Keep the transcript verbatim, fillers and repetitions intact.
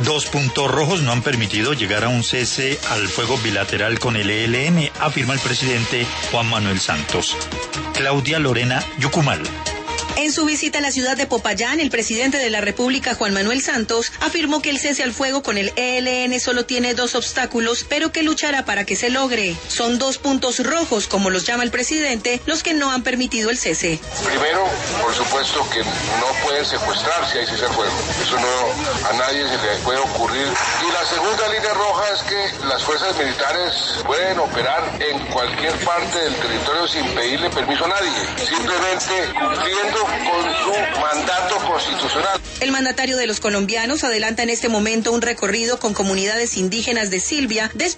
Dos puntos rojos no han permitido llegar a un cese al fuego bilateral con el E L N, afirma el presidente Juan Manuel Santos. Claudia Lorena Yucumal. En su visita a la ciudad de Popayán, el presidente de la República, Juan Manuel Santos, afirmó que el cese al fuego con el E L N solo tiene dos obstáculos, pero que luchará para que se logre. Son dos puntos rojos, como los llama el presidente, los que no han permitido el cese. Primero, por supuesto que no pueden secuestrar si hay cese al fuego. Eso no, a nadie se le puede ocurrir. Y la segunda línea roja es que las fuerzas militares pueden operar en cualquier parte del territorio sin pedirle permiso a nadie, simplemente cumpliendo con su mandato constitucional. El mandatario de los colombianos adelanta en este momento un recorrido con comunidades indígenas de Silvia, después